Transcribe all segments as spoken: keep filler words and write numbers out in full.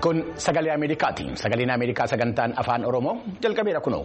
Kun sagalee Ameerikaati. Sagaleen Ameerikaa sagantaan afaan Oromoo jalqabeera kunoo.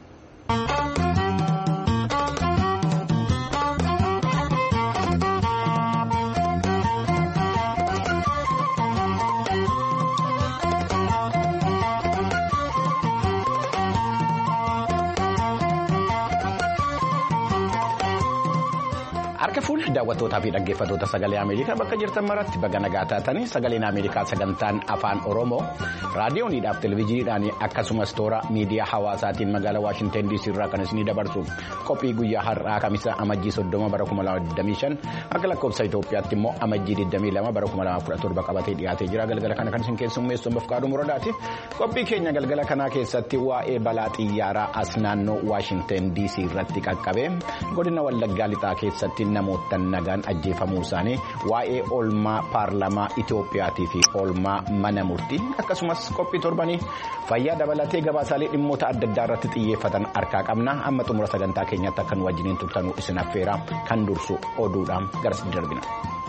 Harka fuula daawwattootaa fi dhaggeeffattoota sagalee Ameerikaa bakka jirtan maratti baga nagaa taatanii sagaleen Ameerikaa sagantaan afaan Oromoo raadiyooniidhaaf televezyiiniidhaan akkasumas toora miidiyaa hawaasaatiin magaalaa Waashinten D C irraa kan isinii dabarsu qophii guyyaa har'aa Kamisaa amajjii soddoma bara kuma lama digdamii shan akka lakkoofsa Itoophiyaatti immoo amajjii digdamii lama bara kuma lama kudha torba qabatee dhiyaatee jira. Galgala kana kan isin keessummeessu Mafqaaduu Muradaati. Qophii keenya galgala kanaa keessatti waa'ee balaa xiyyaaraa as naannoo Waashinten D C irratti qaqqabe godina Wallaggaa lixaa keessatti namoota nagaan ajjeefamuu isaanii waa'ee oolmaa paarlamaa Itoophiyaatii fi oolmaa mana murtii akkasumas qophii torbanii fayyaa dabalatee gabaasaalee dhimmoota adda addaa irratti xiyyeeffatan harkaa qabna. Amma xumura sagantaa keenyatti akka nu wajjiniin turtanuu isin affeera kan dursu oduudhaan garas darbina.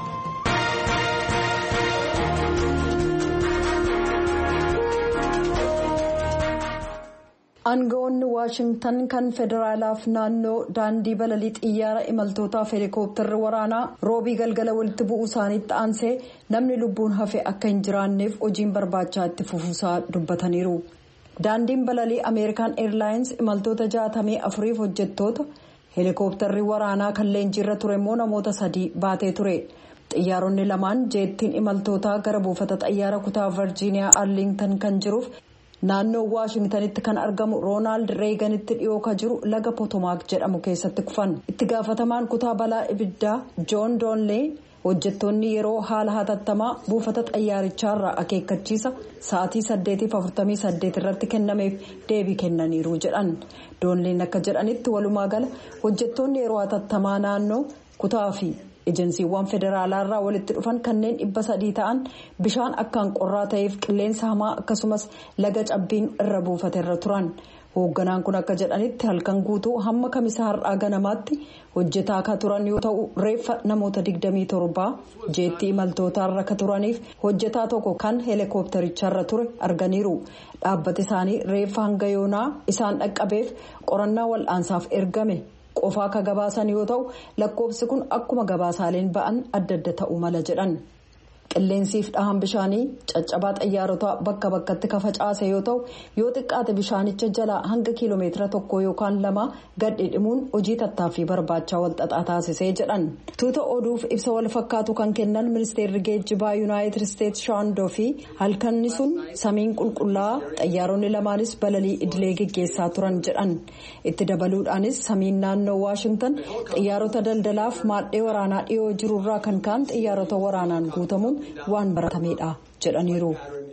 Aangawoonni Waashingtan kan federaalaaf naannoo daandii balalii xiyyaara imaltootaaf heelikooptarri waraanaa roobii galgala walitti bu'uu isaaniitti aansee namni lubbuun hafe akka hin jiraanneef hojiin barbaachaa itti fufuusaa dubbataniiru. Daandiin balalii Ameerikaan Eerlaayins imaltoota jaatamii afuriif hojjettoota heelikooptarri waraanaa kan leenjiirra ture immoo namoota sadii baatee ture. Xiyyaaronni lamaan jeettiin imaltootaa gara buufata xiyyaara kutaa Virgiiniyaa Arlington kan jiruuf. Naannoo Waashingtanitti kan argamu Roonaald Reeganitti dhiyoo ka jiru laga Potomaak jedhamu keessatti kufan. Itti gaafatamaan kutaa balaa ibiddaa Joon Doonlee hojjettoonni yeroo haala hatattamaa buufata xiyyaarichaarraa akeekkachiisa sa'aatii saddeetiif afurtamii saddeet irratti kennameef deebii kennaniiru jedhan. Doonleen akka jedhanitti walumaa gala hojjettoonni yeroo hatattamaa naannoo kutaa fi ejensiiwwan federaalaarraa walitti dhufan kanneen dhibba sadii ta'an bishaan akkaan qorraa ta'eef qilleensa hamaa akkasumas laga cabbiin irra buufateerra turan. Hoogganaan kun akka jedhanitti halkan guutuu hamma Kamisaa har'aa ganamaatti hojjetaa akka turan yoo ta'u reeffa namoota digdamii torbaa jeettii imaltootaarra akka turaniif hojjetaa tokko kan heelikooptaricharra ture arganiiru. Dhaabbati isaanii reeffa hanga yoonaa isaan dhaqqabeef qorannaa wal'aansaaf ergame. Qofaa akka gabaasan yoo ta'u lakkoofsi kun akkuma gabaasaaleen ba'an adda adda ta'uu mala jedhan. Qilleensiif dhahan bishaanii caccabaa xiyyaarotaa bakka bakkatti ka facaase yoo ta'u yoo xiqqaate bishaanicha jalaa hanga kiiloomeetira tokko yookaan lama gadhiidhimuun hojii tattaaffii barbaachaa walxaxaa taasisee jedhan. Tuuta oduuf ibsa wal fakkaatu kan kennan ministeerri geejjibaa Yuunaayitid Isteetsi Shaandoo fi halkanni sun samiin qulqullaa'aa xiyyaaronni lamaanis balalii idilee geggeessaa turan jedhan. Itti dabaluudhaanis samiin naannoo Waashingtan xiyyaarota daldalaaf maadhee waraanaa dhiyoo jirurraa kan ka'an xiyyaarota waraanaan guutamuun waan baratameedha jedhaniiru.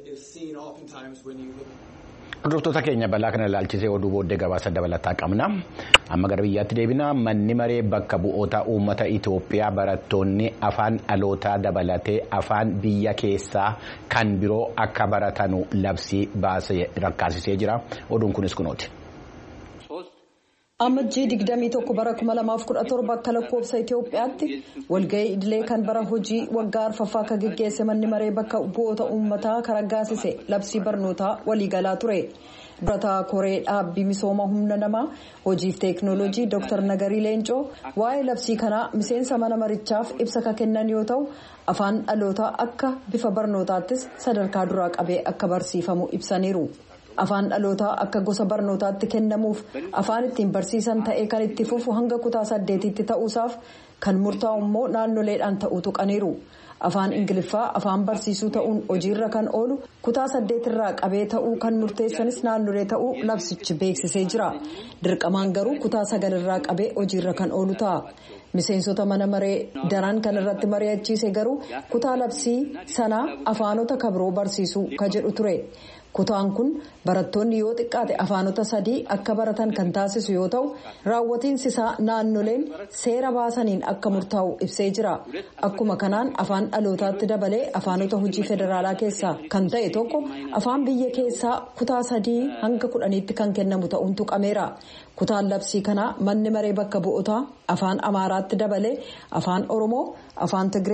Hordoftoota keenya balaa kana ilaalchisee oduu booddee gabaasa dabalataa qabna. Amma gara biyyaatti deebina. Manni maree bakka bu'oota uummata Itoophiyaa barattoonni afaan dhalootaa dabalatee afaan biyya keessaa kan biroo akka baratanu labsii baasee rakkaasisee jira. Oduun kunis kunooti. Amajjii digdamii tokko bara kuma lamaaf kudha torba akka lakkoofsa Itoophiyaatti walgahii idilee kan bara hojii waggaa arfaffaa akka geggeesse manni maree bakka bu'oota uummataa kan raggaasise labsii barnootaa waliigalaa ture. Durataa koree dhaabbii misooma humna namaa hojiif teeknooloojii Dr Nagarii Leencoo waa'ee labsii kanaa miseensa mana marichaaf ibsa ka kennan yoo ta'u afaan dhalootaa akka bifa barnootaattis sadarkaa duraa qabee akka barsiifamu ibsaniiru. Afaan dhalootaa akka gosa barnootaatti kennamuuf afaan ittiin barsiisan ta'ee kan itti fufu hanga kutaa saddeetitti ta'uusaaf kan murtaa'u immoo naannoleedhaan ta'uu tuqaniiru. Afaan Ingiliffaa afaan barsiisuu ta'uun hojiirra kan oolu kutaa saddeetirraa qabee ta'uu kan murteessanis naannolee ta'uu labsichi beeksisee jira. Dirqamaan garuu kutaa sagalirraa qabee hojiirra kan oolu ta'a. Miseensota mana maree daran kan irratti mari'achiise garuu kutaa labsii sanaa afaanota kabiroo barsiisuu ka jedhu ture. Kutaan kun barattoonni yoo xiqqaate afaanota sadii akka baratan kan taasisu yoo ta'u raawwatiinsi isaa naannoleen seera baasaniin akka murtaa'u ibsee jira. Akkuma kanaan afaan dhalootaatti dabalee afaanota hojii federaalaa keessaa kan ta'e tokko afaan biyya keessaa kutaa sadii hanga kudhaniitti kan kennamu ta'uun tuqameera. Kutaan labsii kanaa manni maree bakka bu'ootaa afaan Amaaraatti dabalee afaan Oromoo, afaan Tigree,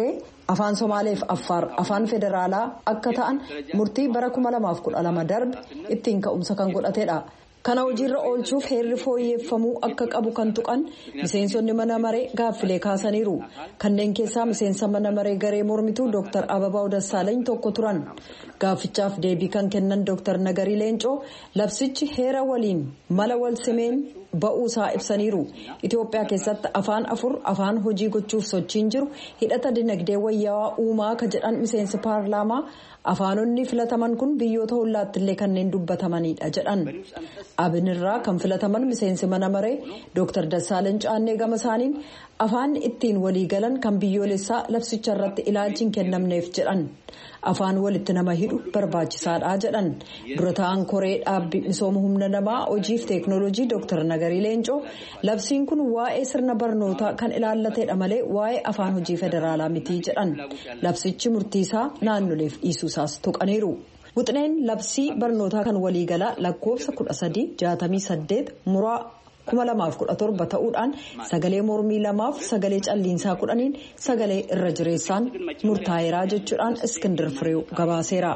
afaan Somaaleef Affaar afaan federaalaa akka ta'an murtii bara kuma lamaaf kudha lama darbe ittiin ka'umsa kan godhatedha. Kana hojiirra oolchuuf heerri fooyyeffamuu akka qabu kan tuqan miseensonni mana maree gaaffilee kaasaniiru. Kanneen keessaa miseensa mana maree garee mormituu Dooktar Ababaw Dassaalany tokko turan. Gaaffichaaf deebii kan kennan Dooktar Nagarii Leencoo labsichi heera waliin mala wal simeen ba'uusaa ibsaniiru. Itoophiyaa keessatti afaan afur afaan hojii gochuuf sochiin jiru hidhata dinagdee wayyaawaa uumaa ka jedhan miseensi paarlaamaa afaanonni filataman kun biyyoota hollaattillee kanneen dubbatamanidha jedhan. Abinirraa kan filataman miseensi mana maree Dooktar Dassaalany Caannee gama isaaniin afaan ittiin walii galan kan biyyoolessaa labsicha irratti ilaalchi hin kennamneef jedhan. Afaan walitti nama hidhu barbaachisaadha jedhan. Dura ta'an koree dhaabbii misooma humna namaa hojiif teeknooloojii Dooktar Nagarii Leencoo labsiin kun waa'ee sirna barnootaa kan ilaallateedha malee waa'ee afaan hojii federaalaa miti jedhan. Labsichi murtiisaa naannoleef dhiisuusaas tuqaniiru. Wixineen labsii barnootaa kan waliigalaa lakkoofsa kudha sadii jaatamii saddeet muraa kuma lamaaf kudha torba ta'uudhaan sagalee mormii lamaaf sagalee calliinsaa kudhaniin sagalee irra jireessaan murtaa'eeraa jechuudhaan Iskindir Fireew gabaaseera.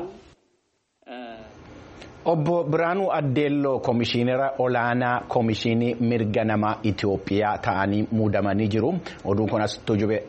Obbo Biraanuu Addeelloo Komishinera Olaanaa Komishinii Mirga Namaa Itoophiyaa ta'anii muudamanii jiru. Oduun kun as tujube.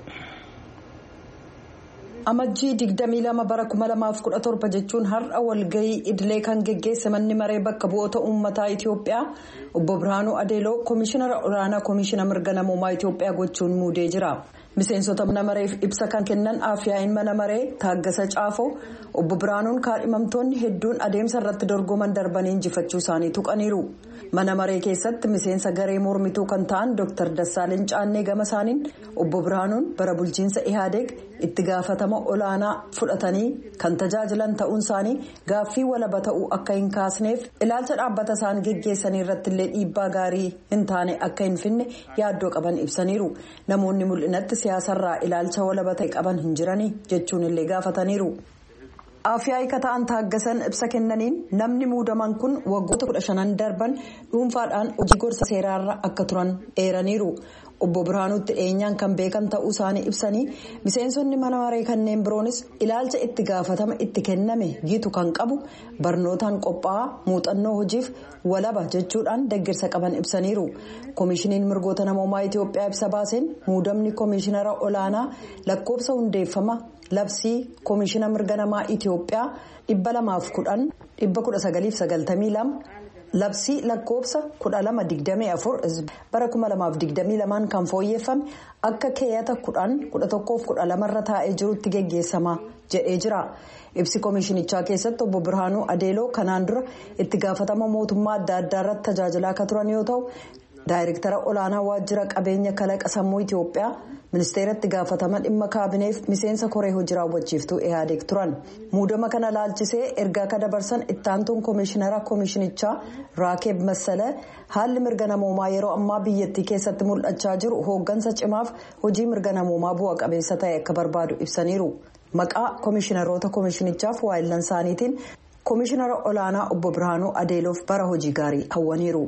Amajjii digdamii lama bara kuma lamaaf kudha torba jechuun har'a walgahii idilee kan geggeesse manni maree bakka bu'oota uummataa Itoophiyaa obbo Biraanuu Addeelloo Komishinara Olaanaa Komishina Mirga Namoomaa Itoophiyaa gochuun muudee jira. Miseensota mana mareef ibsa kan kennan Afyaa'in mana maree Taaggasa Caafoo obbo Biraanuun kaadhimamtoonni hedduun adeemsa irratti dorgoman darbanii injifachuu isaanii tuqaniiru. Mana maree keessatti miseensa garee mormituu kan ta'an Dooktar Dassaalany Caannee gama isaaniin obbo Biraanuun bara bulchiinsa Ihaadeeg itti gaafatama olaanaa fudhatanii kan tajaajilan ta'uun isaanii gaaffii walaba ta'uu akka hin kaasneef ilaalcha dhaabbata isaan geggeessanii irratti illee dhiibbaa gaarii hin taane akka hin finne yaaddoo qaban ibsaniiru. Namoonni mul'inatti siyaasarraa ilaalcha walaba ta'e qaban hin jiranii jechuun illee gaafataniiru. Afyaa'ii ka ta'an Taaggasan ibsa kennaniin namni muudaman kun waggoota kudha shanan darban dhuunfaadhaan hojii gorsa seeraarra akka turan eeraniiru. Obbo Biraanuutti dhiyeenyaan kan beekan ta'uu isaanii ibsanii miseensonni mana maree kanneen biroonis ilaalcha itti gaafatama itti kenname gitu kan qabu barnootaan qophaa'aa muuxannoo hojiif walaba jechuudhaan deeggarsa qaban ibsaniiru. Komishiniin mirgoota namoomaa Itoophiyaa ibsa baaseen muudamni komishinara olaanaa lakkoofsa hundeeffama labsii komishina mirga namaa Itoophiyaa dhibba lamaaf kudhan dhibba kudha sagaliif sagaltamii lama. Labsii lakkoofsa kudha lama digdamii afur bara kuma lamaaf digdamii lamaan kan fooyyeffame akka keeyata kudhan kudha tokkoof kudha lamarra taa'ee jirutti geggeessama jedhee jira. Ibsi komishinichaa keessatti obbo Biraanuu Addeelloo kanaan dura itti gaafatama mootummaa adda addaa irratti tajaajilaa akka turan yoo ta'u daayirektara olaanaa waajjira qabeenya kalaqa sammuu Itoophiyaa ministeeratti gaafatama dhimma kaabineef miseensa koree hojii raawwachiiftuu Ihaadeeg turan. Muudama kana laalchisee ergaa ka dabarsan ittaantuun komishinara komishinichaa Raakeeb Massalee haalli mirga namoomaa yeroo ammaa biyyattii keessatti mul'achaa jiru hooggansa cimaaf hojii mirga namoomaa bu'a qabeessa ta'e akka barbaadu ibsaniiru. Maqaa komishinaroota komishinichaaf waayillan isaaniitiin komishinara olaanaa obbo Biraanuu Addeelloof bara hojii gaarii hawwaniiru.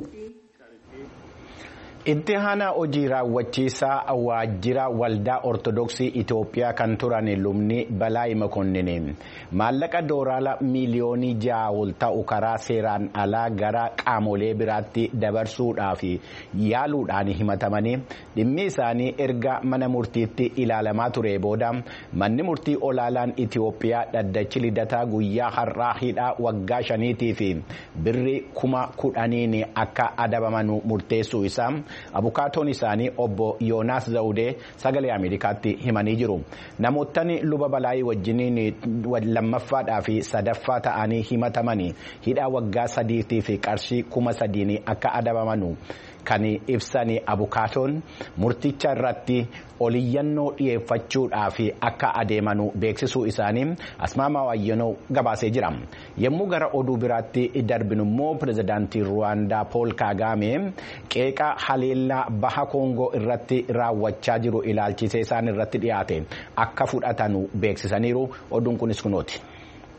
Itti aanaa hojii raawwachiisaa waajjira waldaa ortodoksii Itoophiyaa kan turan lubni Balaayi Makonneen maallaqa doolaara miiliyoonii ja'a ol ta'u karaa seeraan alaa gara qaamolee biraatti dabarsuudhaaf yaaluudhaan himatamanii dhimmi isaanii erga mana murtiitti ilaalamaa ture booda manni murtii olaanaan Itoophiyaa dhaddachi lidataa guyyaa har'aa hidhaa waggaa shaniitii fi birrii kuma kudhaniin akka adabaman murteessuu isaa. Abukaatoon isaanii obbo Yoonaas Zawudee sagalee Ameerikaatti himanii jiru. Namootni luba Balaayii wajjiniin lammaffaadhaa fi sadaffaa ta'anii himatamanii hidhaa waggaa sadiitii fi qarshii kuma sadiin akka adabamanu kan ibsanii abukaatoon murticha irratti oliyyannoo dhiyeeffachuudhaaf akka adeemanu beeksisuu isaanii Asmaamaa Waayyanoo gabaasee jira. Yommuu gara oduu biraatti darbinu immoo pirezidaantii Ruwaandaa Pool Kaagaame qeeqa haleellaa baha Koongoo irratti raawwachaa jiru ilaalchisee isaan irratti dhiyaate akka fudhatanu beeksisaniiru. Oduun kunis kunooti.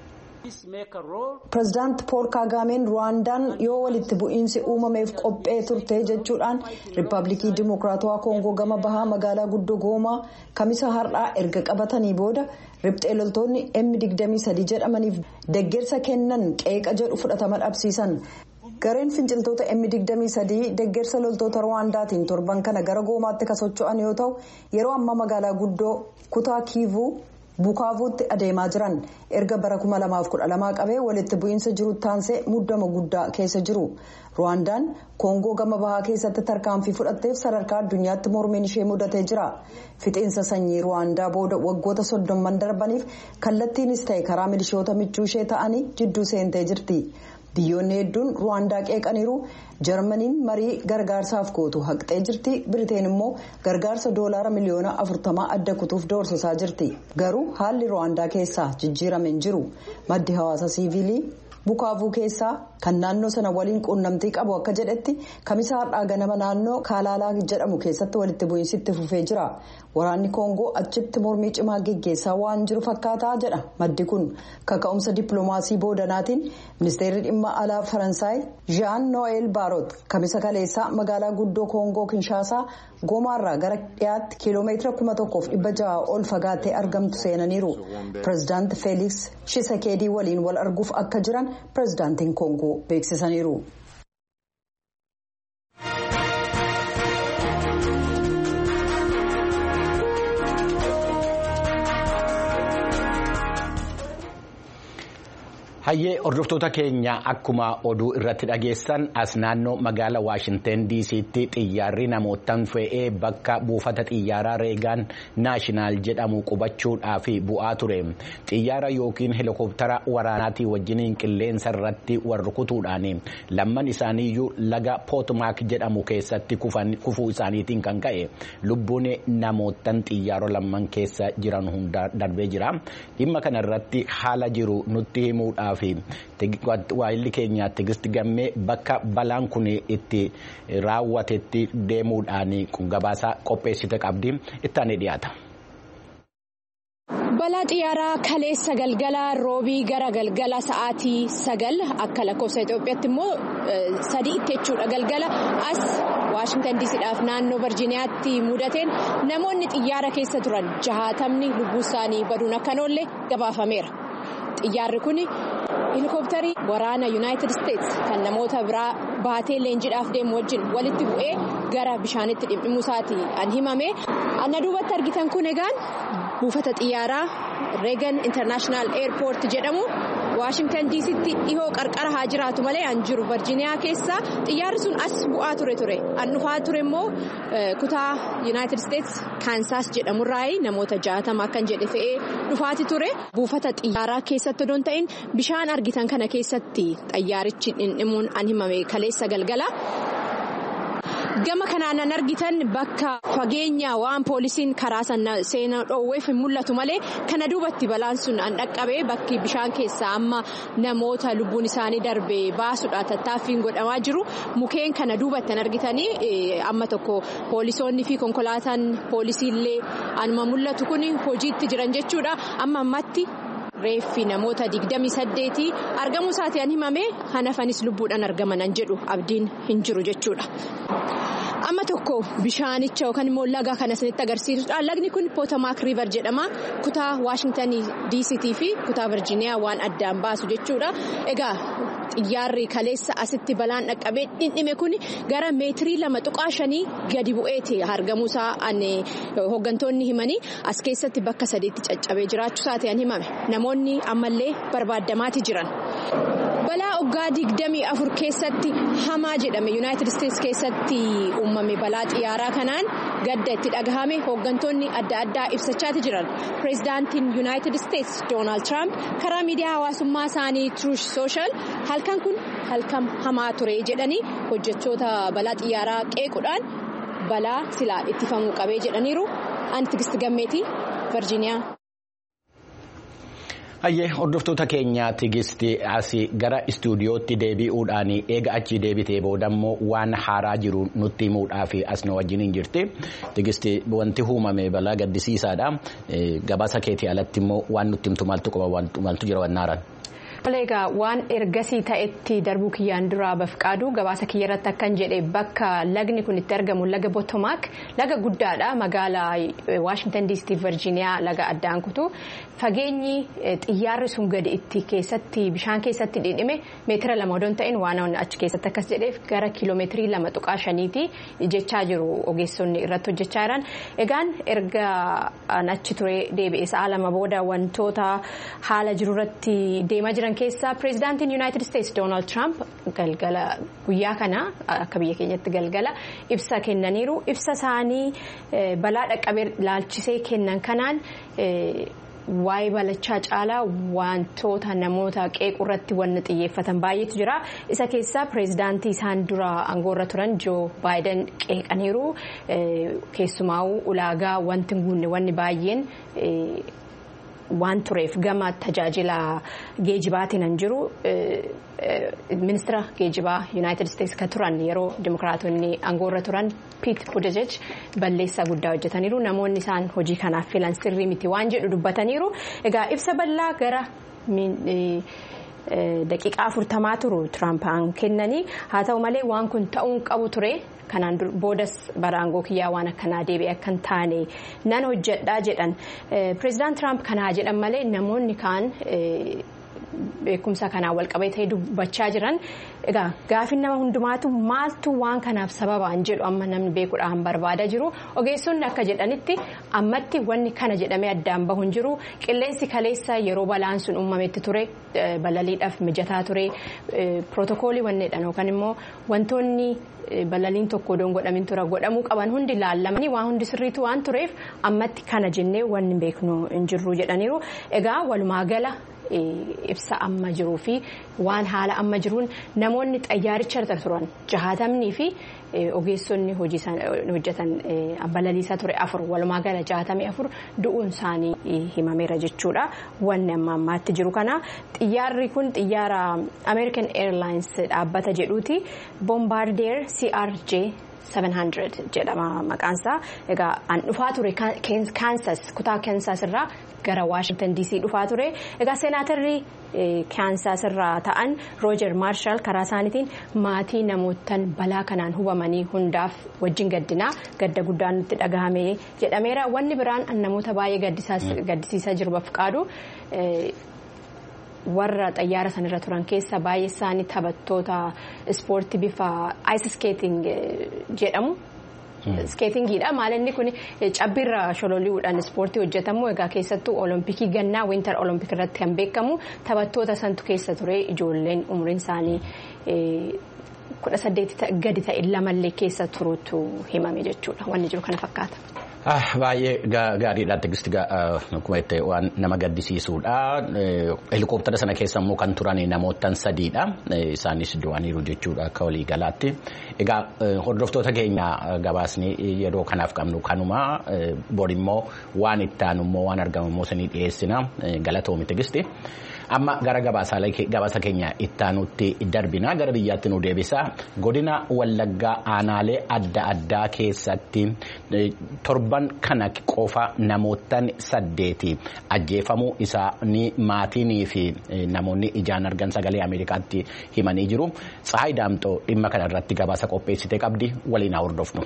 Pireezidaant Pool Kaagaameen Ruwaandaan yoo walitti bu'iinsi uumameef qophee turte jechuudhaan Riippaabilikii Dimokiraatawaa Koongoo gama bahaa magaalaa guddoo Goomaa kamisa har'aa erga qabatanii booda riphxee loltoonni M digdamii sadii jedhamaniif deeggarsa kennan qeeqa jedhu fudhatama dhabsiisan. Gareen finciltoota M digdamii sadii deeggarsa loltoota Ruwaandaatiin torban kana gara Goomaatti kan socho'an yoo ta'u yeroo ammaa magaalaa guddoo kutaa Kiivuu Bukaavuutti adeemaa jiran erga bara kuma lamaaf kudha lamaa qabee walitti bu'iinsa jiru taansee muddama guddaa keessa jiru. Ruwaandaan Koongoo gama bahaa keessatti tarkaanfii fudhatteef sadarkaa addunyaatti mormiin ishee mudatee jira. Fixiinsa sanyii Ruwaandaa booda waggoota soddomman darbaniif kallattiinis ta'e karaa milishoota michuu ishee ta'anii jidduu seentee jirti. Biyyoonni hedduun Ruwaandaa qeeqaniiru. Jarmaniin marii gargaarsaaf gootu haqxee jirti. Biriteen immoo gargaarsa doolaara miliyoona afurtamaa adda kutuuf doorsisaa jirti. Garuu haalli Ruwaandaa keessaa jijjiirame hin jiru. Maddi hawaasa siivilii Bukaavuu keessaa kan naannoo sana waliin quunnamtii qabu akka jedhetti kamisa har'aa ganama naannoo Kaalaalaa jedhamu keessatti walitti bu'iinsi itti fufee jira. Waraanni Koongoo achitti mormii cimaa geggeessaa waan jiru fakkaataa jedha maddi kun. Kaka'umsa dippiloomaasii boodanaatiin ministeerri dhimma alaa Faransaay Jean Noel Barrot kamisa kaleessaa magaalaa guddoo Koongoo Kinshaasaa Goomaarraa gara dhiyaatti kiiloomeetira kuma tokkoof dhibba jaha ol fagaattee argamtu seenaniiru. Pireezidaant Feeliks Shisekeedii waliin wal arguuf akka jiran pireezidaantiin Koongoo beeksisaniiru. Hayyee hordoftoota keenya akkuma oduu irratti dhageessan as naannoo magaalaa Waashinten D C'tti xiyyaarri namootaan fe'ee bakka buufata xiyyaaraa Reegaan Naashinaal jedhamu qubachuudhaaf bu'aa ture. Xiyyaara yookiin helikooftara waraanaatii wajjiniin qilleensa irratti warrukutuudhaan lamman isaaniiyyuu laga Pootmaak jedhamu keessatti kufuu isaaniitiin kan ka'e lubbuun namootaan xiyyaara lamman keessa jiran hunda darbee jira. Dhimma kana irratti haala jiru nutti himuudhaaf waayilli keenya Tigisti Gammee bakka balaan kun itti raawwatetti deemuudhaan gabaasa qopheessite qabdi ittaanee dhiyaata. Balaa xiyyaaraa kaleessa galgala roobii gara galgala sa'aatii sagal akka lakkoofsa Itoophiyaatti immoo sadii jechuudha galgala as Waashinten D C'dhaaf naannoo Virjiiniyaatti mudateen namoonni xiyyaara keessa turan jahaatamni lubbuu isaanii baduun akka oolle gabaafameera. Xiyyaarri kun helikoophtarii waraana Yuunaayitid Isteets kan namoota biraa baatee leenjiidhaaf deemu wajjin walitti bu'ee gara bishaanitti dhimdhimuu isaati an himame. Anna duubatti argitan kun egaan buufata xiyyaaraa Reegan International Airport jedhamu Waashinten D C'tti dhihoo qarqara haa jiraatu malee an jiru Virjiiniyaa keessa xiyyaarri sun as bu'aa ture ture. An dhufaa ture immoo kutaa Yuunaayitid Isteets Kaansaas jedhamurraa namoota jaatama akkan jedhe fe'ee dhufaati ture. Buufata xiyyaaraa keessatti odoon ta'in bishaan argitan kana keessatti xiyyaarichi dhindhimuun an himame kaleessa galgala. Gama kanaan an argitan bakka fageenya waan poolisiin karaa sana seenaa dhoowweef mul'atu malee kana duubatti balaan sun an dhaqqabee bakki bishaan keessaa amma namoota lubbuun isaanii darbe baasuudha tattaaffiin godhamaa jiru. Mukeen kana duubatti an argitanii amma tokko poolisoonni fi konkolaataan poolisiillee anuma mul'atu kun hojiitti jiran jechuudha. Amma ammatti reeffi namoota digdamii saddeetii argamuu isaati an himame hanafanis lubbuudhaan argaman an jedhu abdiin hin jiru jechuudha. Amma tokko bishaanicha yookaan immoo laga kana isinitti agarsiisudha. Lagni kun Potomac River jedhama. Kutaa Waashinten D C'tii fi kutaa Virjiiniyaa waan addaan baasu jechuudha. Egaa xiyyaarri kaleessa asitti balaan dhaqqabee dhindhime kun gara meetirii lama tuqaa shanii gadi bu'eeti argamuusaa hooggantoonni himanii as keessatti bakka sadiitti caccabee jiraachuusaati an himame. Namoonni ammallee barbaadamaati jiran. Balaa waggaa digdamii afur keessatti hamaa jedhame Yuunaayitid Isteets keessatti uumame balaa xiyyaaraa kanaan gadda itti dhagahame hooggantoonni adda addaa ibsachaati jiran. Pireezidaantiin Yuunaayitid Isteets Doonaald Tiraamp karaa miidiyaa hawaasummaa isaanii Truth Social halkan kun halkan hamaa ture jedhanii hojjechoota balaa xiyyaaraa qeequudhaan balaa silaa ittifamuu qabee jedhaniiru. Ani Tigisti Gammeetii Virjiiniyaa. Hayyee hordoftoota keenya Tigisti asii gara istuudiyootti deebi'uudhaan eega achi deebitee boodammoo waan haaraa jiru nutti himuudhaaf as nu wajjin hin jirti. Tigisti wanti uumame balaa gaddisiisaadha. Gabaasa keetii alatti immoo waan nutti himtu maaltu qaba maaltu jira waan haaraan? Egaa waan ergasii ta'etti darbuu kiyyaan duraa bafqaaduu gabaasa kiyya irratti akkan jedhe bakka lagni kun itti argamu laga Potomac laga guddaadha magaalaa Washington D C Virginia laga addaan kutu fageenyi xiyyaarri sun gadi itti keessatti bishaan keessatti dhidhime meetira lama odoon ta'in waan achi keessatti akkas jedheef gara kiiloomeetirii lama tuqaa shaniiti jechaa jiru ogeessonni irratti hojjechaa jiran. Egaan erga achi ture deebi'ee sa'a lama booda wantoota haala jiru irratti deemaa jiran keessa pireezidaantiin United States Donald Trump galgala guyyaa kana akka biyya keenyatti galgala ibsa kennaniiru. Ibsa isaanii balaa dhaqqabee laalchisee kennan kanaan waa'ee balachaa caalaa wantoota namoota qeequrratti wanna xiyyeeffatan baay'eetu jira. Isa keessaa pireezidaantii isaan dura aangoorra turan Joe Biden qeeqaniiru. Keessumaa'uu ulaagaa wanti guunne wanni baay'een waan tureef gama tajaajila geejibaatiin hin jiru. Ministeera geejibaa United States ka turan yeroo dimokiraatonni aangoorra turan Pete Buttigieg balleessaa guddaa hojjetaniiru. Namoonni isaan hojii kanaaf filan sirrii miti waan jedhu dubbataniiru. Egaa ibsa bal'aa gara daqiiqaa afurtamaa turu Trump kennanii haa ta'u malee waan kun ta'uun qabu ture. Kanaan boodas baraangoo kiyyaa waan akkanaa deebi'ee akkan taane nan hojjedhaa jedhan. Pireezidaant Trump kanaa jedhan malee namoonni kaan beekumsa kanaan walqabatee dubbachaa jiran. Egaa gaafin nama hundumaatu maaltu waan kanaaf sababaan jedhu amma namni beekuudhaan barbaada jiru. Ogeessonni akka jedhanitti ammatti wanni kana jedhamee addaan bahu hin jiru. Qilleensi kaleessa yeroo balaan sun uumametti ture balaliidhaaf mijataa ture. Pirootokoolii wanneedhaan yookaan immoo wantoonni balaliin tokko odoon godhamin tura godhamuu qaban hundi laallamanii waan hundi sirriitu waan tureef ammatti kana jennee wanni beeknu hin jirru jedhaniiru. Egaa walumaa gala ibsa amma jiruu fi waan haala amma jiruun namoonni xayyaaricha irra turan jahaatamnii fi ogeessonni hojjetan balaliisaa ture afur walumaa gala jahaatamii afur du'uun isaanii himameera jechuudha. Wanni amma ammaatti jiru kana xiyyaarri kun xiyyaara American Airlines dhaabbata jedhuuti Bombardier C R J seven hundred jedhama maqaansaa. Egaa an dhufaa ture Kansas kutaa Kansas irraa gara Washington D C dhufaa ture. Egaa seenaatarri Kansas irraa ta'an Roger Marshall karaa isaaniitiin maatii namootaan balaa kanaan hubamanii hundaaf wajjin gaddinaa gadda guddaan nutti dhagahame jedhameera. Wanni biraan namoota baay'ee gaddisiisaa jiru bafqaadu warra xayyaara sanirra turan keessa baay'ee isaanii taphattoota ispoortii bifa ice skating jedhamu. Skatingiidha maalinni kun cabbiirra shololiidhaan ispoortii hojjetamu. Egaa keessattuu olompikii gannaa winter olompik irratti kan beekamu taphattoota santu keessa ture. Ijoolleen umriin isaanii kudha saddeeti gadi ta'e lamallee keessa turuutu himame jechuudha. Wanni jiru kana fakkaata. Baay'ee gaariidha tegisti akkuma itti waan nama gaddisiisuudha. Helikooптara sana keessa immoo kan turan namootaan sadiidha. Isaanis du'aniiru jechuudha akka walii galaatti. Egaa hordoftoota keenya gabaasni yeroo kanaaf qabnu kanuma bori immoo waan itti aanu immoo waan argamu immoo sanii dhiyeessina galatoomi tegisti. Amma gara gabaasa keenya itti aanutti darbina gara biyyaatti nu deebisa. Godina Wallaggaa aanaalee adda addaa keessatti torban kana qofa namootaan saddeeti ajjeefamuu isaanii maatii fi namoonni ijaan argan sagalee Ameerikaatti himanii jiru. Tsahaay Daamxoo dhimma kana irratti gabaasa qopheessitee qabdi waliin hordofnu.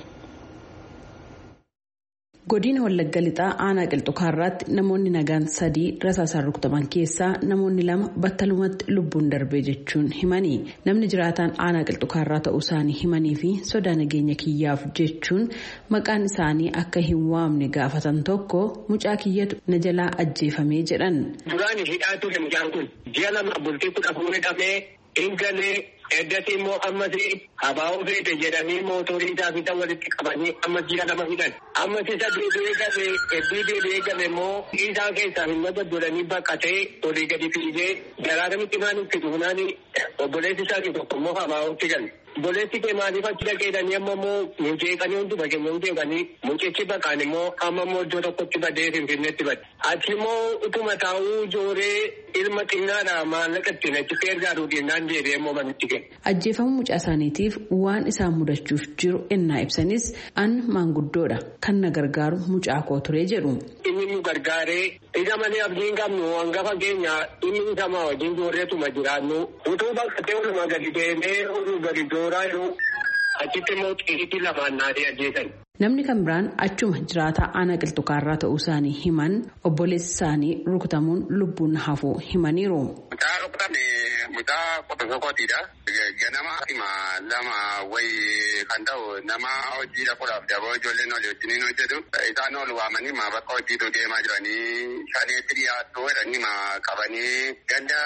Godina Wallagga Lixaa aanaa Qilxukaarraatti namoonni nagaan sadii rasaasaan rukutaman keessaa namoonni lama battalumatti lubbuun darbee jechuun himanii. Namni jiraataan aanaa Qilxukaarraa ta'uu isaanii himanii fi sodaa nageenya kiyyaaf jechuun maqaan isaanii akka hin waamne gaafatan tokko mucaa kiyyatu na jalaa ajjeefamee jedhan. Duraan hidhaatu mucaan kun ji'a lama bultii kudha fuudhee dhabee hingalee eddatti immoo ammas habaa'uu feete jedhanii mootorii isaa fita walitti qabanii ammas ji'a lama hidhan. Ammas isa deebi'ee galee hedduu deebi'ee gale immoo isaa keessaa hin godolanii baqqatee olii gadi fiigee garaagamitti maaliif fiduunaan obboleessi isaanii tokko immoo habaa'uutti gale. Obboleessi kee maaliif achi dhaqeedhanii amma immoo muceeqanii hundi bakeenya muceeqanii mucichi baqaan immoo amma immoo iddoo tokkotti badee finfinneetti bade. Achi immoo utuma taa'uu jooree ilma xinnaadha maallaqa ittiin achi feergaadhuu dhinnaan deebi'ee immoo manitti kenna. Ajjeefamuu mucaa isaaniitiif waan isaan mudachuuf jiru ennaa ibsanis an maanguddoodha kan na gargaaru mucaa koo ture jedhu. Inni nu gargaaree Isa malee abdiin qabnu hangafa keenya inni isa maa wajjin joorreetuma jiraannu utuu bakka ta'e oluma gadi deemee oluu gadi jooraa jiru achitti immoo xixiqqii lamaan naadee ajjeesan. Namni kan biraan achuma jiraataa aanaa qilxukaarraa ta'uu isaanii himan obboleessi isaanii rukutamuun lubbuun hafuu himaniiru. Mucaa rukutame mucaa qofa sokotiidha. Ganama hima lama wayii kan ta'u nama hojii dhaquudhaaf daboo ijoolleen olii wajjiniin hojjetu. Isaan ol waamanii ma bakka hojiitu deemaa jiranii shaneetti dhiyaattuu jedhanii ma qabanii ganda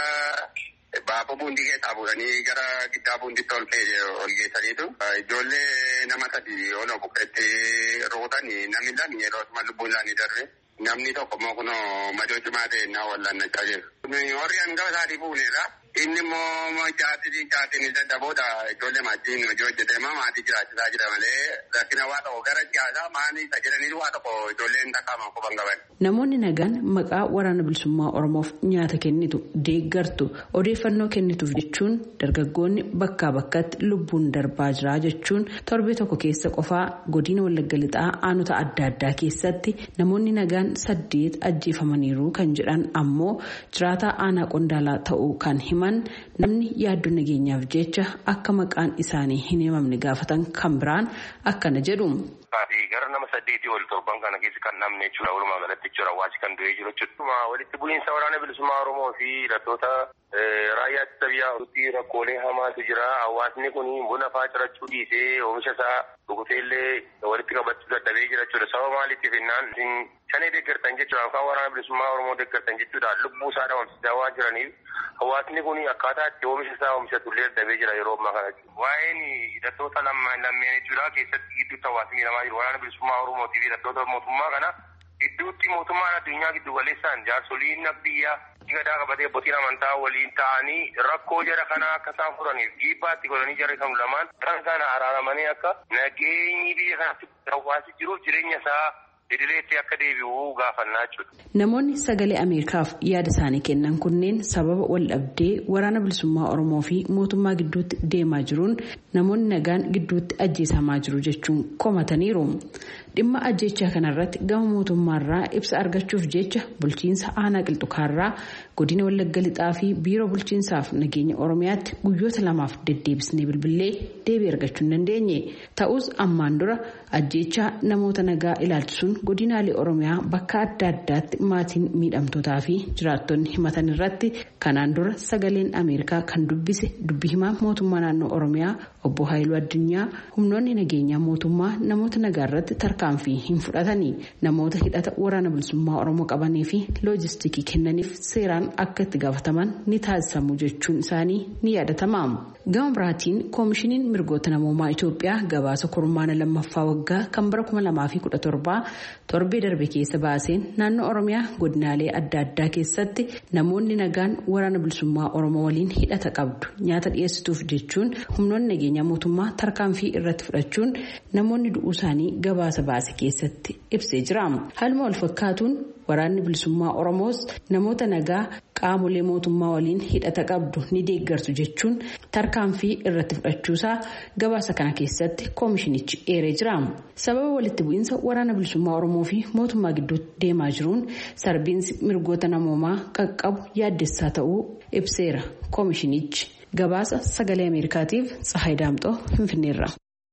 baaboo buundii keessaa fuudhanii gara giddaa buunditti ol ol geessaniitu. Ijoollee nama sadii ol buqqeetti rukutanii namni lama yeroo suma lubbuun isaanii darbe. Namni tokko immoo kunoo madoo cimaa ta'e naa wallaannachaa jiru. Warri hangafa isaatii fuuneera. Inni immoo jaatiin jaatiin dadhaboodha. Ijoollee maatiin hojii hojjetee maatii jiraachisaa jira malee rakkina waa tokko gara siyaasaa maanii isa jedhanii waa tokko ijoolleen takkaama quban qaban. Namoonni nagaan maqaa waraana bilisummaa Oromoof nyaata kennitu deeggartu odeeffannoo kennituuf jechuun dargaggoonni bakkaa bakkatti lubbuun darbaa jira jechuun torbee tokko keessa qofaa godina Wallagga Lixaa aanota adda addaa keessatti namoonni nagaan saddeet ajjeefamaniiru kan jedhan ammoo jiraataa aanaa Qondaalaa ta'uu kan himan namni yaaddoo nageenyaaf jecha akka maqaan isaanii hin himamne gaafatan kan biraan akkana jedhu. Gara nama saddeetii ol torban kana keessa kan namni jechuudha walumaa galatti jechuudha hawaasi kan du'ee jiru jechuudha. Walitti bu'iinsa waraana bilisummaa Oromoo fi hidhattoota raayyaa ittisa biyyaatti rakkoolee hamaatu jira. Hawaasni kun buna fa'aa cirachuu dhiisee oomisha isaa dhuguteellee walitti qabachuu dadhabee jira jechuudha. Sababa maaliitiif jennaan shanee deeggartan jechuudha yookaan waraana bilisummaa Oromoo deeggartan jechuudha. Lubbuu isaa dhabamsiisaa waan jiraniif hawaasni kun akkaataa itti oomisha isaa oomishatullee dadhabee jira yeroo ammaa kana jechuudha. Waa'een hidhattoota lammeen jechuudha keessatti gidduutti hawaasni namaa jiru. Waraana bilisummaa Oromootii fi hidhattoota mootummaa kana gidduutti mootummaan addunyaa giddu galeessaan jaarsoliin biyyaa gadaa qabatee abbootiin amantaa waliin ta'anii rakkoo jara kana akka isaan furaniif dhiibbaatti godhanii jarri kan lamaan kan isaan araaramanii akka nageenyi biyya kanatti hawaasi jiruuf jireenya isaa idileetti akka deebi'u gaafannaa jechuudha. Namoonni sagalee Ameerikaaf yaada isaanii kennan kunneen sababa wal dhabdee waraana bilisummaa Oromoo fi mootummaa gidduutti deemaa jiruun namoonni nagaan gidduutti ajjeesamaa jiru jechuun komataniiru. Dhimma ajjechaa kanarratti gama mootummaarraa ibsa argachuuf jecha bulchiinsa aanaa qilxukaarraa godina Wallagga Lixaa fi biiroo bulchiinsaaf nageenya Oromiyaatti guyyoota lamaaf deddeebisnee bilbilee deebii argachuu hin dandeenye. Ta'us ammaan dura ajjechaa namoota nagaa ilaalchisuun godinaalee Oromiyaa bakka adda addaatti maatiin miidhamtootaa fi jiraattonni himatan irratti kanaan dura sagaleen Ameerikaa kan dubbise dubbi himaa mootummaa naannoo Oromiyaa obbo Haayiluu Addunyaa humnoonni nageenyaa mootummaa namoota nagaa irratti tarkaanfii hin fudhatanii namoota hidhata waraana bilisummaa Oromoo qabanii fi loojistikii kennaniif seeraan akka itti gaafataman ni taasisamu jechuun isaanii ni yaadatama. Gama biraatiin koomishiniin mirgoota namoomaa Itoophiyaa gabaasa kurmaana lammaffaa waggaa kan bara kuma lamaa fi kudha torbaa torbee darbe keessa baaseen naannoo Oromiyaa godinaalee adda addaa keessatti namoonni nagaan waraana bilisummaa Oromoo waliin hidhata qabdu nyaata dhiyeessituuf jechuun humnoonni nageenyaa mootummaa tarkaanfii irratti fudhachuun namoonni du'uu isaanii gabaasa baase keessatti ibsee jira. Haaluma wal fakkaatuun waraanni bilisummaa Oromoos namoota nagaa qaamolee mootummaa waliin hidhata qabdu ni deeggartu jechuun tarkaanfii irratti fudhachuusaa gabaasa kana keessatti koomishinichi eeree jira. Sababa walitti bu'iinsa waraana bilisummaa Oromoo fi mootummaa gidduutti deemaa jiruun sarbiinsi mirgoota namoomaa qaqqabu yaaddessaa ta'uu ibseera koomishinichi. Gabaasa sagalee Ameerikaatiif Tsahaay Daamxoo Finfinneerra.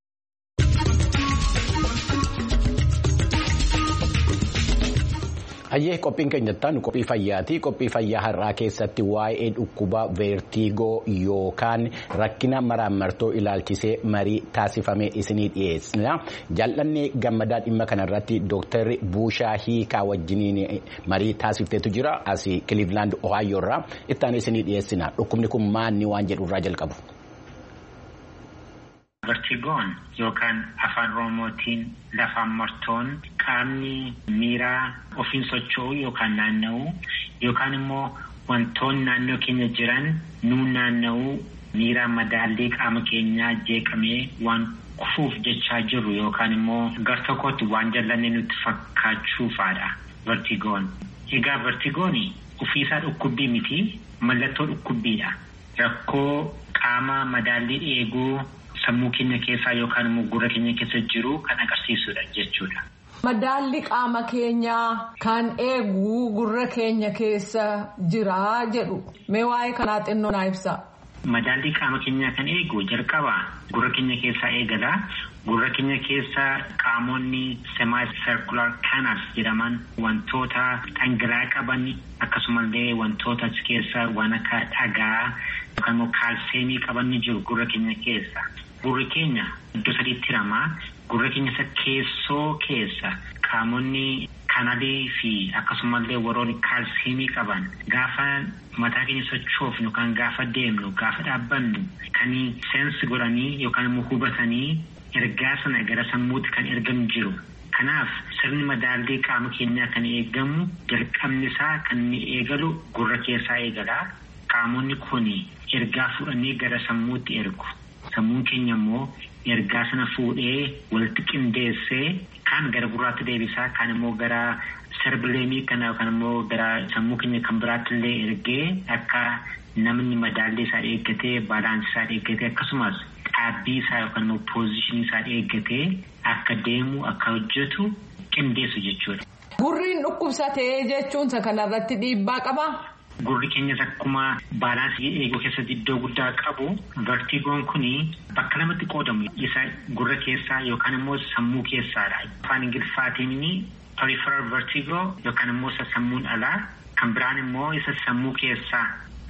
Hayyee qophiin keenyattaan qophii fayyaati. Qophii fayyaa har'aa keessatti waa'ee dhukkuba veertiigoo yookaan rakkina maraamartoo ilaalchisee marii taasifame isinii dhiyeessina. Jaalladhee gammadaa dhimma kanarratti dooktarri Buushaa Hiikaa wajjiniin marii taasifteetu jira. Asii Kiliivilaand Ohaayyoo irraa ittaan isinii dhiyeessina. Dhukkubni kun maanni waan jedhu irraa jalqabu. Vertigoon yookaan afaan Oromootiin lafaan martoon qaamni miiraa ofiin socho'u yookaan naanna'u yookaan immoo wantoonni naannoo keenya jiran nuu naanna'u miiraa madaallee qaama keenyaa jeeqamee waan kufuuf jechaa jiru yookaan immoo gar tokkotti waan jallanne nutti fakkaachuufaadha vertigoon. Egaa vertigooni ofiisaa dhukkubbii miti mallattoo dhukkubbiidha. Rakkoo qaama madaallee eeguu sammuu keenya keessaa yookaan immoo gurra keenya keessa jiru kan agarsiisudha jechuudha. Madaalli qaama keenyaa kan eegu gurra keenya keessa jira jedhu. Mee waa'ee kanaa xinnoo naa ibsa. Madaalli qaama keenyaa kan eegu jalqaba gurra keenya keessaa eegala. Gurra keenya keessa qaamonni semi-circular canals jedhaman wantoota dhangala'aa qaban akkasumallee wantoota achi keessa waan akka dhagaa yookaan immoo kaalseemii qaban ni jiru gurra keenya keessa. Gurri keenya iddoo sadiitti hirama. Gurra keenya isa keessoo keessa qaamonni kanalii fi akkasumallee warroonni kaalseemii qaban gaafa mataa keenya sochoofnu yookaan gaafa deemnu gaafa dhaabbannu kan seensi godhanii yookaan immoo hubatanii ergaa sana gara sammuutti kan ergan jiru. Kanaaf sirni madaallii qaama keenyaa kan eegamu jalqabni isaa kan inni eegalu gurra keessaa eegala. Qaamonni kun ergaa fudhanii gara sammuutti ergu. Sammuun keenya immoo ergaa sana fuudhee walitti qindeessee kan gara gurraatti deebisaa kan immoo gara serbileemii kana yookaan immoo gara sammuu keenya kan biraatti illee ergee akka namni madaallii isaa eeggatee baalaansii isaa eeggatee akkasumas dhaabbii isaa yookaan immoo poozishinii isaa eeggatee akka deemu akka hojjetu qindeessu jechuudha. Gurriin dhukkubsatee jechuun isa kanarratti dhiibbaa qabaa? Gurri keenyas akkuma baalaansii eeguu keessatti iddoo guddaa qabu vertigoon kuni bakka lamatti qoodamu isa gurra keessaa yookaan immoo sammuu keessaadha. Afaan Ingiliffaatiin peripheral vertigo yookaan immoo isa sammuun alaa kan biraan immoo isa sammuu keessaa.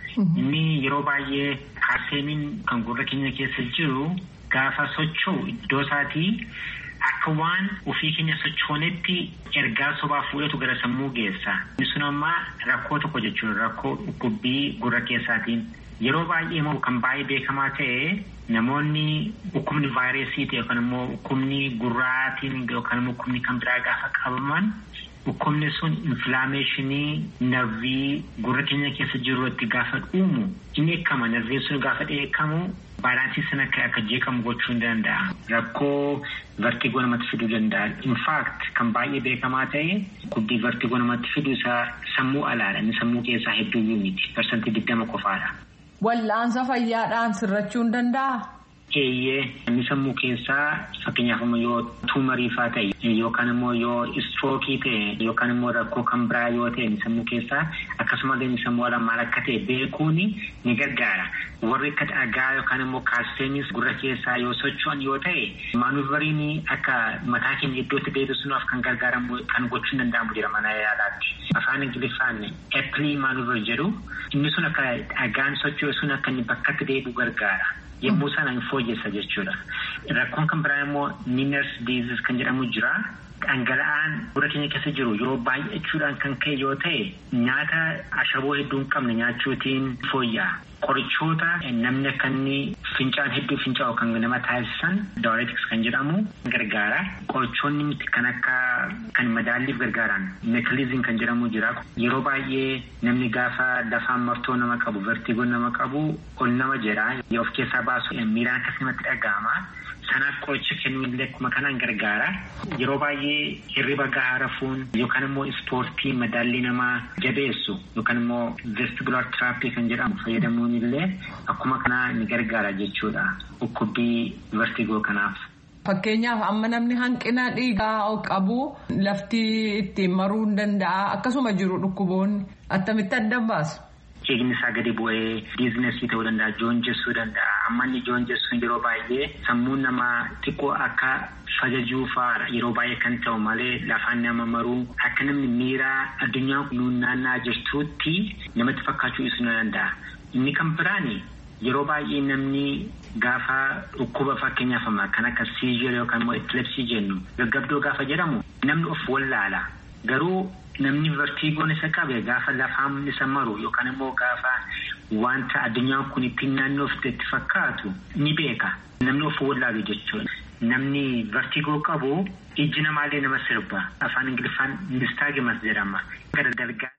Inni yeroo baay'ee kaalseemiin kan gurra keenya keessa jiru gaafa socho'u iddoo isaatii akka waan ofii keenya sochoonetti ergaa sobaa fuudhatu gara sammuu geessa. Inni sun ammaa rakkoo tokko jechuudha. Rakkoo dhukkubbii gurra keessaatiin. Yeroo baay'ee immoo kan baay'ee beekamaa ta'e namoonni dhukkubni vaayirasii ta'e yookaan immoo dhukkubni gurraatiin yookaan immoo dhukkubni kan biraa gaafa qabaman dhukkubni sun infilaameeshinii narvii gurra keenya keessa jiru itti gaafa uumu inni eekama narviin sun gaafa dheekamu baalaansii sana akka jeeqamu gochuu hin danda'a. Rakkoo vertigoo namatti fiduu danda'a. In fact kan baay'ee beekamaa ta'e dhukkubbii vertigoo namatti fidu isaa sammuu alaadha. Inni sammuu keessaa hedduu miti. Parsantii digdama qofaadha. Wal'aansa fayyaadhaan sirrachuu hin danda'a? Eeyyee inni sammuu keessaa fakkeenyaaf yoo tuumarii faa ta'e yookaan immoo yoo istrookii ta'e yookaan immoo rakkoo kan biraa yoo ta'e inni sammuu keessaa akkasumallee inni sammuu alaa maal akka ta'e beekuun ni gargaara. Warri akka dhagaa yookaan immoo kaalseemiis gurra keessaa yoo socho'an yoo ta'e maanuveriin akka mataa keenya iddootti deebisuudhaaf kan gargaaramu kan gochuu danda'amu jira mana yaalaatti. Afaan Ingiliffaan eppilii maanuver jedhu inni sun akka dhagaan socho'u sun akka inni bakkatti deebi'u gargaara. Yemmuu sana hin fooyyessa jechuudha. Rakkoon kan biraa immoo Meniere's disease kan jedhamu jira. Dhangala'aan gurra keenya keessa jiru yeroo baay'achuudhaan kan ka'e yoo ta'e nyaata ashaboo hedduu hin qabne nyaachuutiin fooyya'a. Qorichoota namni akka inni fincaan hedduu fincaa'u kan nama taasisan diuretics kan jedhamu gargaara. Qorichoonni kan akka kan madaalliif gargaaran meekiliizin kan jedhamu jira. Yeroo baay'ee namni gaafa lafaan martoo nama qabu vertigoo nama qabu ol nama jedha. Yoo of keessaa baasu miiraan akkasumatti dhaga'ama. Sanaaf qoricha kennuullee akkuma kanaan gargaara. Yeroo baay'ee hirriba gahaa rafuun yookaan immoo ispoortii madaallii namaa jabeessu yookaan immoo vestibular therapy kan jedhamu fayyadamuun illee akkuma kanaa ni gargaara jechuudha. Dhukkubbii vertigoo kanaaf. Fakkeenyaaf amma namni hanqina dhiigaa qabu lafti ittiin maruu hin danda'a akkasuma jiru dhukkuboonni attamitti adda baasu. Eegni isaa gadi bu'ee biizinasii ta'uu danda'a, joonjessuu danda'a. Amma inni joonjessuun yeroo baay'ee sammuun namaa xiqqoo akka fajajuu fa'aadha. Yeroo baay'ee kan ta'u malee lafaan nama maruu akka namni miira addunyaa nuun naannaa jirtuutti namatti fakkaachuu ibsuu ni danda'a. Inni kan biraani yeroo baay'ee namni gaafa dhukkuba fakkeenyaaf kan akka seizure yookaan immoo epilepsii jennu gaggabdoo gaafa jedhamu namni of wallaala. Garuu namni vertigoon isa qabe gaafa lafaan isa maru yookaan immoo gaafa wanta addunyaan kun ittiin naannootti itti fakkaatu ni beeka. Namni of wallaalu jechuudha. Namni vertigoo qabu ijji namaallee nama sirba. Afaan Ingiliffaan nystagmus jedhama. Gargalgaa.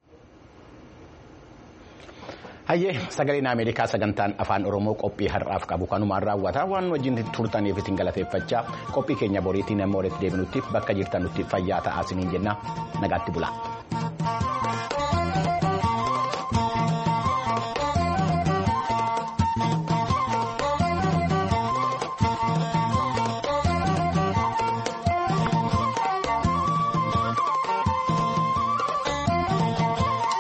Hayyee sagaleen Ameerikaa sagantaan afaan Oromoo qophii har'aaf qabu kanumaan raawwata waan wajjin turtaniif isin galateeffachaa qophii keenya boriitiin immoo walitti deebinutti bakka jirtanutti fayyaa ta'aa isiniin jenna nagaatti bula.